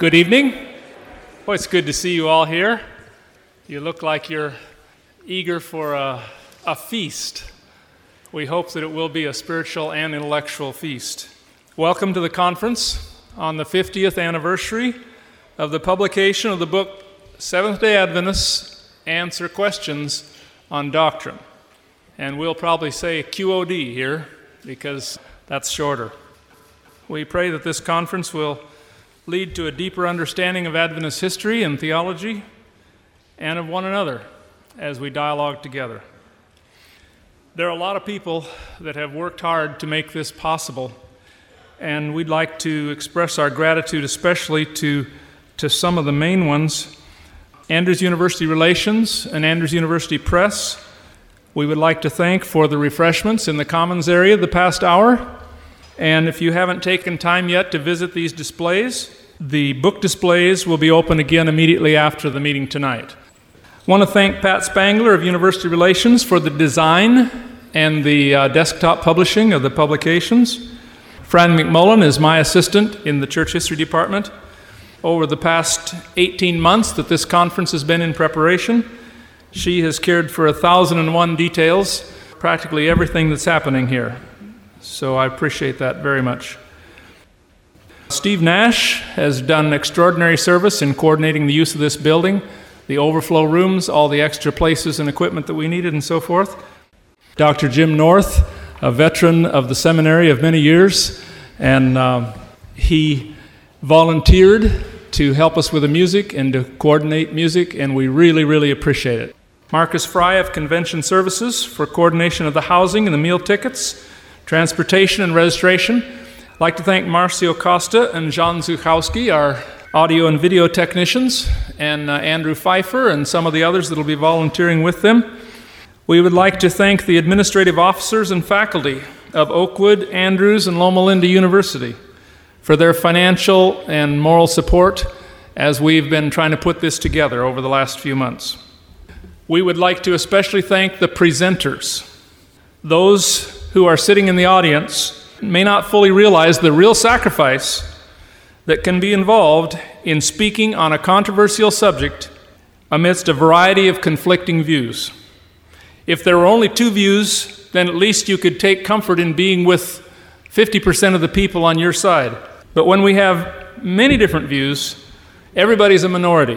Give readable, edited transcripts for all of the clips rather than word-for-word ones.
Good evening. Well, it's good to see you all here. You look like you're eager for a feast. We hope that it will be a spiritual and intellectual feast. Welcome to the conference on the 50th anniversary of the publication of the book Seventh-day Adventists Answer Questions on Doctrine. And we'll probably say QOD here because that's shorter. We pray that this conference will lead to a deeper understanding of Adventist history and theology and of one another as we dialogue together. There are a lot of people that have worked hard to make this possible, and we'd like to express our gratitude especially to some of the main ones. Andrews University Relations and Andrews University Press, we would like to thank for the refreshments in the Commons area the past hour. And if you haven't taken time yet to visit these displays, the book displays will be open again immediately after the meeting tonight. I want to thank Pat Spangler of University Relations for the design and the desktop publishing of the publications. Fran McMullen is my assistant in the Church History Department. Over the past 18 months that this conference has been in preparation, she has cared for 1,001 details, practically everything that's happening here. So I appreciate that very much. Steve Nash has done extraordinary service in coordinating the use of this building, the overflow rooms, all the extra places and equipment that we needed and so forth. Dr. Jim North, a veteran of the seminary of many years, and he volunteered to help us with the music and to coordinate music, and we really, really appreciate it. Marcus Fry of Convention Services for coordination of the housing and the meal tickets, transportation and registration. I'd like to thank Marcio Costa and Jan Zuchowski, our audio and video technicians, and Andrew Pfeiffer and some of the others that will be volunteering with them. We would like to thank the administrative officers and faculty of Oakwood, Andrews, and Loma Linda University for their financial and moral support as we've been trying to put this together over the last few months. We would like to especially thank the presenters. Those who are sitting in the audience may not fully realize the real sacrifice that can be involved in speaking on a controversial subject amidst a variety of conflicting views. If there were only two views, then at least you could take comfort in being with 50% of the people on your side. But when we have many different views, everybody's a minority.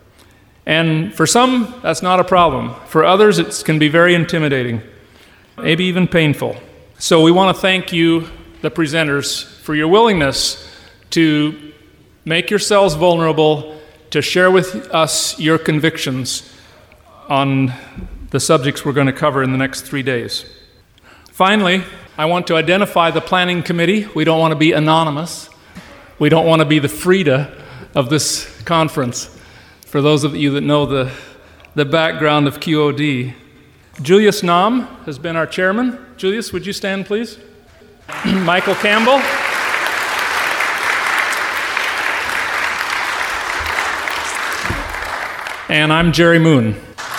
And for some, that's not a problem. For others, it can be very intimidating, maybe even painful. So we want to thank you, the presenters, for your willingness to make yourselves vulnerable, to share with us your convictions on the subjects we're going to cover in the next 3 days. Finally, I want to identify the planning committee. We don't want to be anonymous. We don't want to be the Frida of this conference. For those of you that know the background of QOD, Julius Nahm has been our chairman. Julius, would you stand, please? Michael Campbell. And I'm Jerry Moon.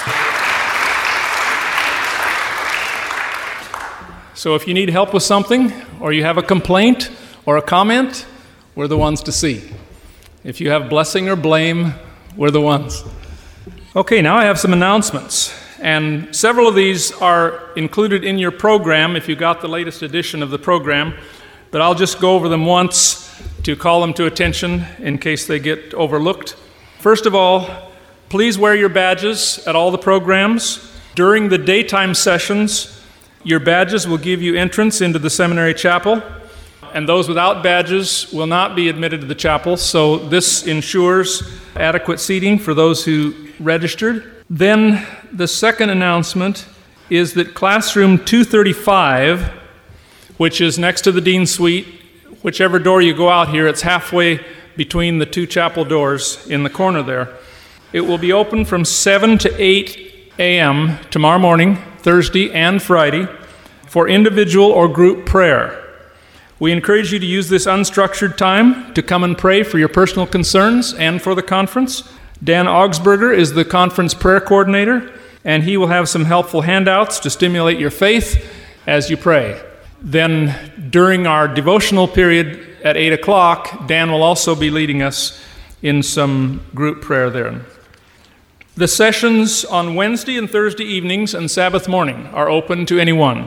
So if you need help with something, or you have a complaint or a comment, we're the ones to see. If you have blessing or blame, we're the ones. Okay, now I have some announcements. And several of these are included in your program if you got the latest edition of the program, but I'll just go over them once to call them to attention in case they get overlooked. First of all, please wear your badges at all the programs. During the daytime sessions, your badges will give you entrance into the seminary chapel, and those without badges will not be admitted to the chapel, so this ensures adequate seating for those who registered. Then the second announcement is that classroom 235, which is next to the Dean's Suite, whichever door you go out here, it's halfway between the two chapel doors in the corner there. It will be open from 7 to 8 a.m. tomorrow morning, Thursday and Friday, for individual or group prayer. We encourage you to use this unstructured time to come and pray for your personal concerns and for the conference. Dan Augsburger is the conference prayer coordinator, and he will have some helpful handouts to stimulate your faith as you pray. Then during our devotional period at 8 o'clock, Dan will also be leading us in some group prayer there. The sessions on Wednesday and Thursday evenings and Sabbath morning are open to anyone.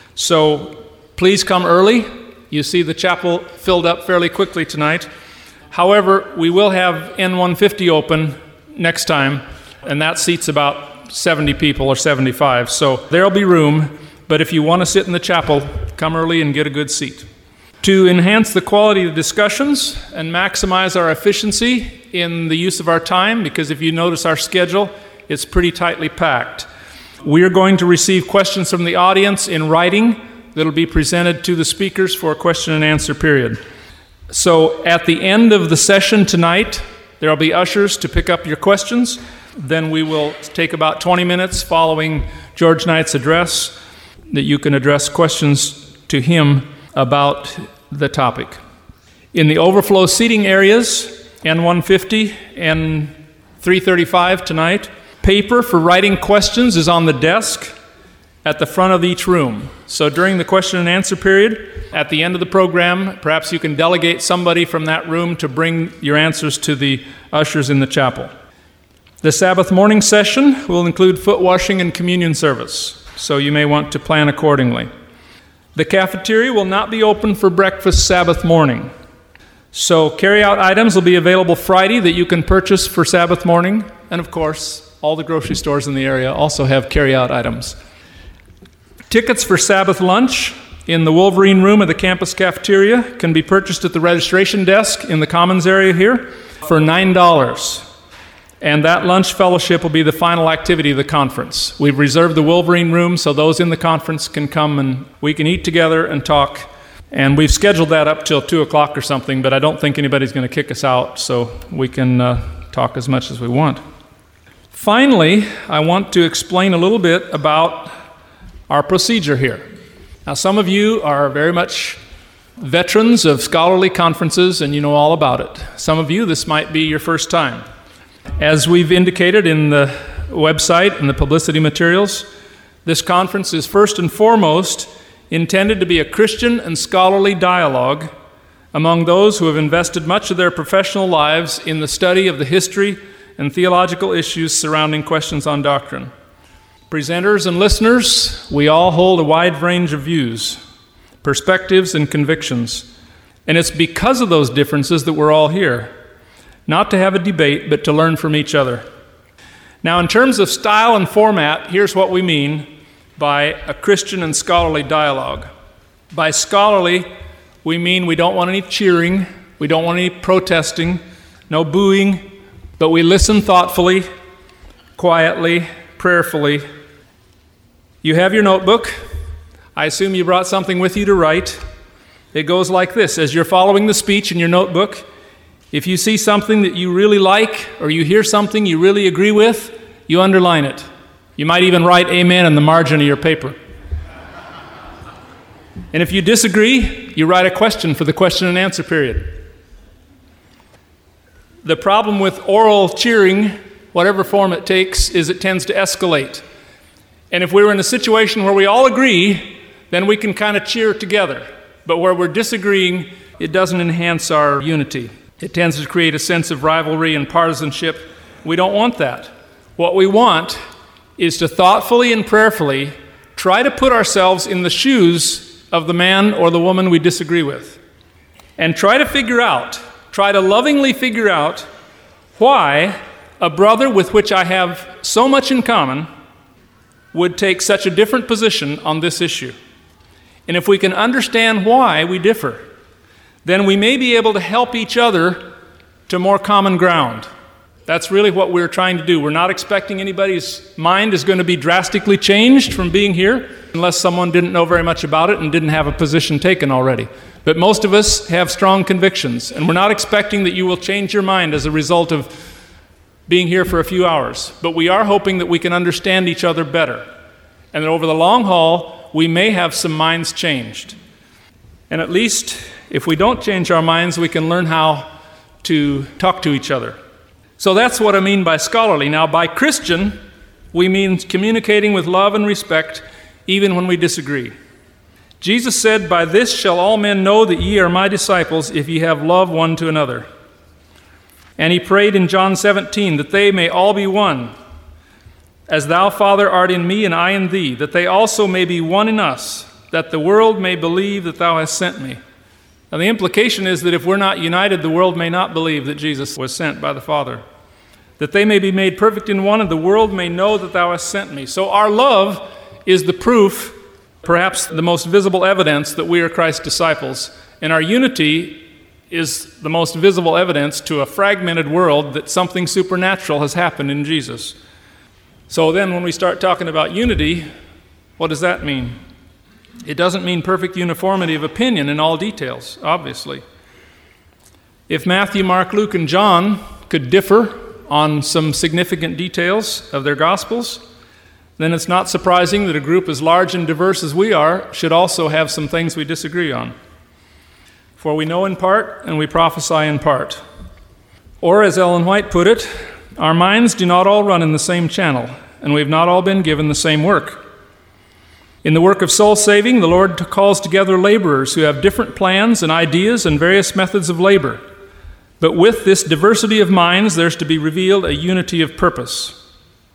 So please come early. You see the chapel filled up fairly quickly tonight. However, we will have N150 open next time, and that seats about 70 people or 75. So there'll be room, but if you want to sit in the chapel, come early and get a good seat. To enhance the quality of discussions and maximize our efficiency in the use of our time, because if you notice our schedule, it's pretty tightly packed. We are going to receive questions from the audience in writing that'll be presented to the speakers for a question and answer period. So at the end of the session tonight, there will be ushers to pick up your questions. Then we will take about 20 minutes following George Knight's address that you can address questions to him about the topic. In the overflow seating areas, N150 and 335 tonight, paper for writing questions is on the desk at the front of each room. So during the question and answer period, at the end of the program, perhaps you can delegate somebody from that room to bring your answers to the ushers in the chapel. The Sabbath morning session will include foot washing and communion service, so you may want to plan accordingly. The cafeteria will not be open for breakfast Sabbath morning. So carry-out items will be available Friday that you can purchase for Sabbath morning. And of course, all the grocery stores in the area also have carry-out items. Tickets for Sabbath lunch in the Wolverine room of the campus cafeteria can be purchased at the registration desk in the Commons area here for $9. And that lunch fellowship will be the final activity of the conference. We've reserved the Wolverine room so those in the conference can come and we can eat together and talk. And we've scheduled that up till 2 o'clock or something, but I don't think anybody's going to kick us out, so we can talk as much as we want. Finally, I want to explain a little bit about our procedure here. Now, some of you are very much veterans of scholarly conferences and you know all about it. Some of you, this might be your first time. As we've indicated in the website and the publicity materials, this conference is first and foremost intended to be a Christian and scholarly dialogue among those who have invested much of their professional lives in the study of the history and theological issues surrounding questions on doctrine. Presenters and listeners, we all hold a wide range of views, perspectives, and convictions. And it's because of those differences that we're all here. Not to have a debate, but to learn from each other. Now, in terms of style and format, here's what we mean by a Christian and scholarly dialogue. By scholarly, we mean we don't want any cheering, we don't want any protesting, no booing, but we listen thoughtfully, quietly, prayerfully. You have your notebook. I assume you brought something with you to write. It goes like this. As you're following the speech in your notebook, if you see something that you really like or you hear something you really agree with, you underline it. You might even write amen in the margin of your paper. And if you disagree, you write a question for the question and answer period. The problem with oral cheering, whatever form it takes, is it tends to escalate. And if we were in a situation where we all agree, then we can kind of cheer together. But where we're disagreeing, it doesn't enhance our unity. It tends to create a sense of rivalry and partisanship. We don't want that. What we want is to thoughtfully and prayerfully try to put ourselves in the shoes of the man or the woman we disagree with. And try to lovingly figure out why a brother with which I have so much in common would take such a different position on this issue. And if we can understand why we differ, then we may be able to help each other to more common ground. That's really what we're trying to do. We're not expecting anybody's mind is going to be drastically changed from being here unless someone didn't know very much about it and didn't have a position taken already. But most of us have strong convictions, and we're not expecting that you will change your mind as a result of being here for a few hours. But we are hoping that we can understand each other better, and that over the long haul, we may have some minds changed. And at least if we don't change our minds, we can learn how to talk to each other. So that's what I mean by scholarly. Now, by Christian, we mean communicating with love and respect, even when we disagree. Jesus said, "By this shall all men know that ye are my disciples, if ye have love one to another." And he prayed in John 17 that they may all be one, as thou, Father, art in me and I in thee, that they also may be one in us, that the world may believe that thou hast sent me. Now the implication is that if we're not united, the world may not believe that Jesus was sent by the Father. That they may be made perfect in one, and the world may know that thou hast sent me. So our love is the proof, perhaps the most visible evidence that we are Christ's disciples, and our unity is the most visible evidence to a fragmented world that something supernatural has happened in Jesus. So then when we start talking about unity, what does that mean? It doesn't mean perfect uniformity of opinion in all details, obviously. If Matthew, Mark, Luke, and John could differ on some significant details of their Gospels, then it's not surprising that a group as large and diverse as we are should also have some things we disagree on. For we know in part, and we prophesy in part. Or, as Ellen White put it, our minds do not all run in the same channel, and we've not all been given the same work. In the work of soul saving, the Lord calls together laborers who have different plans and ideas and various methods of labor. But with this diversity of minds, there's to be revealed a unity of purpose.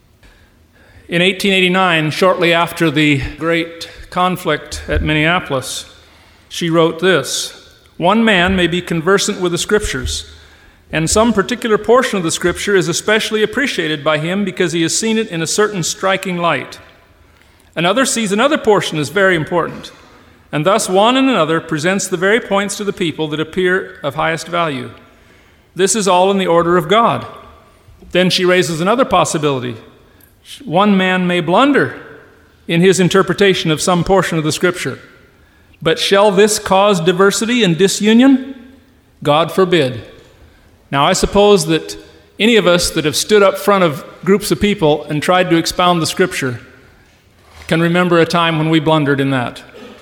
In 1889, shortly after the great conflict at Minneapolis, she wrote this: "One man may be conversant with the Scriptures, and some particular portion of the Scripture is especially appreciated by him because he has seen it in a certain striking light. Another sees another portion as very important, and thus one and another presents the very points to the people that appear of highest value. This is all in the order of God." Then she raises another possibility. One man may blunder in his interpretation of some portion of the Scripture. But shall this cause diversity and disunion? God forbid. Now, I suppose that any of us that have stood up front of groups of people and tried to expound the Scripture can remember a time when we blundered in that.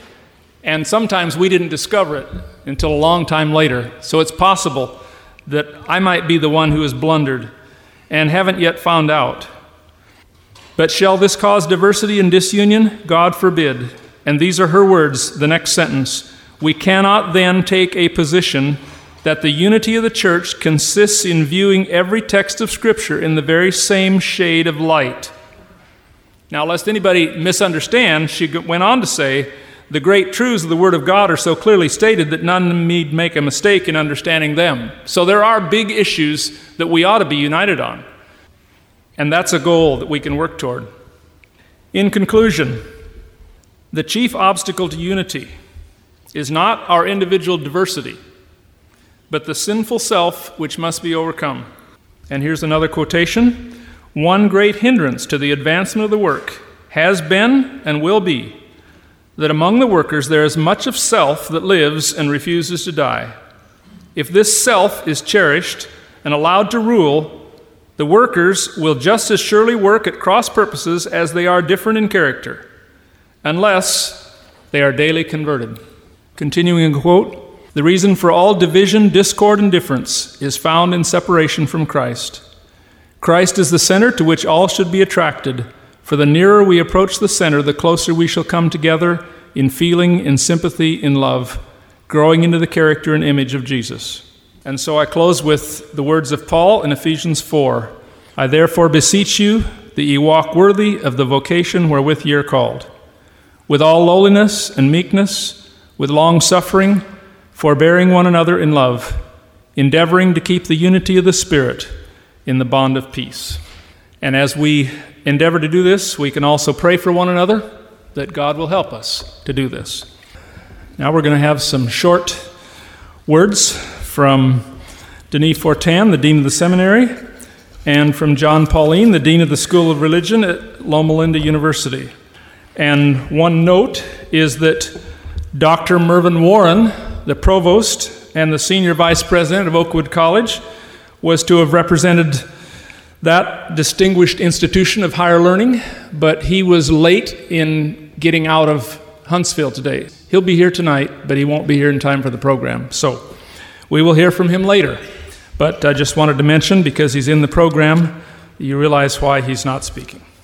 And sometimes we didn't discover it until a long time later. So it's possible that I might be the one who has blundered and haven't yet found out. But shall this cause diversity and disunion? God forbid. And these are her words, the next sentence. "We cannot then take a position that the unity of the church consists in viewing every text of Scripture in the very same shade of light." Now, lest anybody misunderstand, she went on to say, "The great truths of the Word of God are so clearly stated that none need make a mistake in understanding them." So there are big issues that we ought to be united on. And that's a goal that we can work toward. In conclusion, the chief obstacle to unity is not our individual diversity, but the sinful self which must be overcome. And here's another quotation. "One great hindrance to the advancement of the work has been and will be that among the workers there is much of self that lives and refuses to die. If this self is cherished and allowed to rule, the workers will just as surely work at cross purposes as they are different in character, unless they are daily converted." Continuing a quote, "The reason for all division, discord, and difference is found in separation from Christ. Christ is the center to which all should be attracted, for the nearer we approach the center, the closer we shall come together in feeling, in sympathy, in love, growing into the character and image of Jesus." And so I close with the words of Paul in Ephesians 4. "I therefore beseech you that ye walk worthy of the vocation wherewith ye are called, with all lowliness and meekness, with long suffering, forbearing one another in love, endeavoring to keep the unity of the Spirit in the bond of peace." And as we endeavor to do this, we can also pray for one another that God will help us to do this. Now we're going to have some short words from Denis Fortin, the Dean of the Seminary, and from John Pauline, the Dean of the School of Religion at Loma Linda University. And one note is that Dr. Mervyn Warren, the Provost and the Senior Vice President of Oakwood College, was to have represented that distinguished institution of higher learning, but he was late in getting out of Huntsville today. He'll be here tonight, but he won't be here in time for the program. So we will hear from him later. But I just wanted to mention, because he's in the program, you realize why he's not speaking.